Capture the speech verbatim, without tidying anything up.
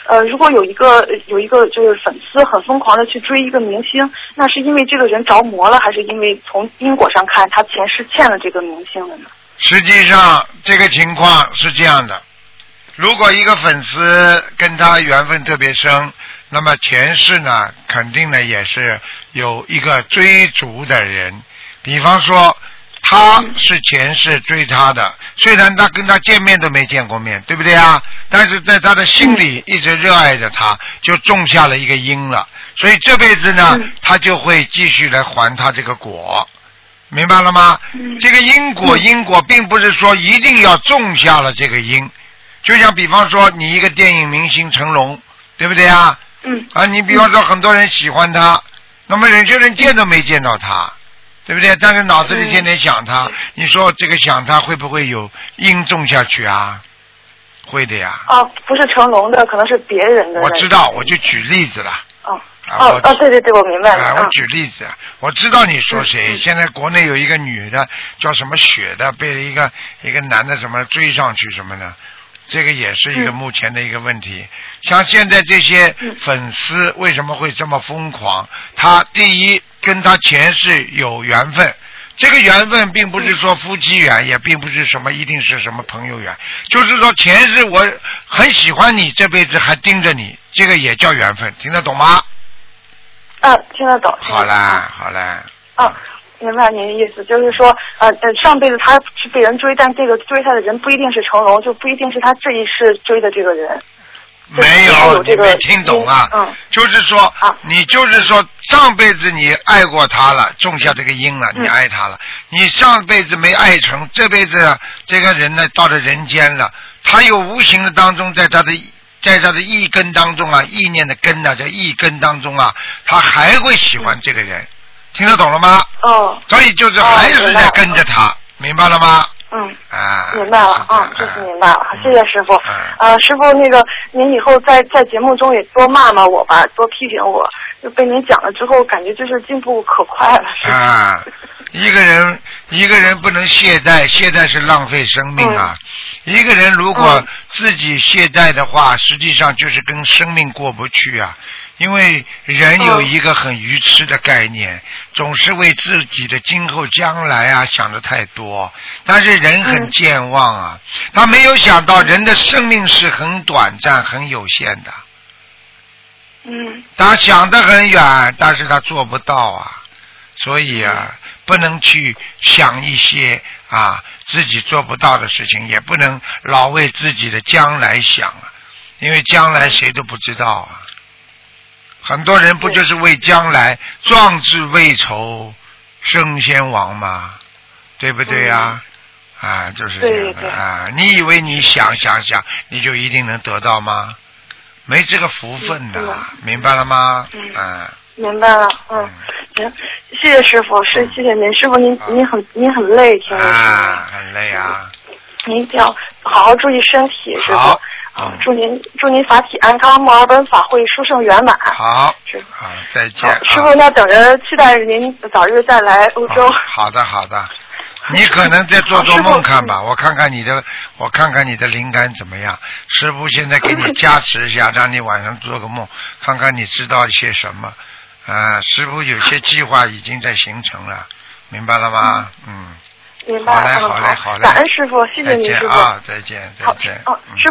呃，如果有一个有一个就是粉丝很疯狂的去追一个明星，那是因为这个人着魔了，还是因为从因果上看他前世欠了这个明星的呢？ 实际上这个情况是这样的，如果一个粉丝跟他缘分特别深，那么前世呢肯定呢也是有一个追逐的人，比方说他是前世追他的，虽然他跟他见面都没见过面，对不对啊？但是在他的心里一直热爱着他，就种下了一个因了，所以这辈子呢他就会继续来还他这个果，明白了吗？这个因果因果并不是说一定要种下了这个因，就像比方说你一个电影明星成龙，对不对啊？ 嗯啊，你比方说很多人喜欢他，那么有些人见都没见到他，对不对？但是脑子里天天想他，你说这个想他会不会有因种下去啊？会的呀。 哦，不是成龙的，可能是别人的。 我知道，我就举例子了。 哦啊、 哦哦，对对对，我明白了。 啊、我举例子，我知道你说谁。 嗯、 现在国内有一个女的叫什么雪的，被一个一个男的什么追上去什么的，这个也是一个目前的一个问题。嗯、像现在这些粉丝为什么会这么疯狂？他第一跟他前世有缘分。这个缘分并不是说夫妻缘，也并不是什么一定是什么朋友缘，就是说前世我很喜欢你，这辈子还盯着你，这个也叫缘分，听得懂吗？ 啊，听得懂。 好啦，好啦。 啊，明白您的意思，就是说，呃，上辈子他是被人追，但这个追他的人不一定是成龙，就不一定是他这一世追的这个人。 没有，你没听懂啊！ 嗯， 就是说，啊、你就是说，上辈子你爱过他了，种下这个因了，你爱他了。嗯、你上辈子没爱成，这辈子这个人呢，到了人间了，他有无形的当中，在他的在他的意根当中啊，意念的根呢、啊，叫意根当中啊，他还会喜欢这个人，嗯、听得懂了吗？ 哦。 所以就是还是在跟着他，哦、明白了吗？ 嗯， 啊， 明白了，啊，这是明白了，谢谢师傅。呃，师傅，那个您以后在在节目中也多骂骂我吧，多批评我，就被您讲了之后，感觉就是进步可快了。 啊，一个人一个人不能懈怠，懈怠是浪费生命啊。嗯、一个人如果自己懈怠的话，实际上就是跟生命过不去啊。因为人有一个很愚痴的概念，嗯、总是为自己的今后将来啊想的太多，但是人很健忘啊，嗯、他没有想到人的生命是很短暂、很有限的。 嗯， 他想得很远，但是他做不到啊，所以啊，不能去想一些啊自己做不到的事情，也不能老为自己的将来想啊，因为将来谁都不知道啊。很多人不就是为将来壮志未酬身先亡吗？对不对呀？嗯、啊，就是这样的啊！你以为你想想想，你就一定能得到吗？没这个福分的，嗯、明白了吗？ 嗯， 啊、 明白了。嗯，行，谢谢师傅，是谢谢您，师傅您、嗯、您很您很累，听着啊，很累啊。 您一定要好好注意身体，师傅。 好。 啊，祝您祝您法体安康，墨尔本法会殊胜圆满。 好，好，再见。 师傅，那等着期待着您早日再来欧洲。 哦、好的，好的。你可能再做做梦看吧，我看看你的，我看看你的灵感怎么样。师傅现在给你加持一下，让你晚上做个梦，看看你知道一些什么。啊，师傅有些计划已经在形成了，明白了吗？嗯。 明白。 好嘞，好嘞，好嘞。 感恩师傅，谢谢您，师傅。 啊，再见，再见。 好，哦，师傅。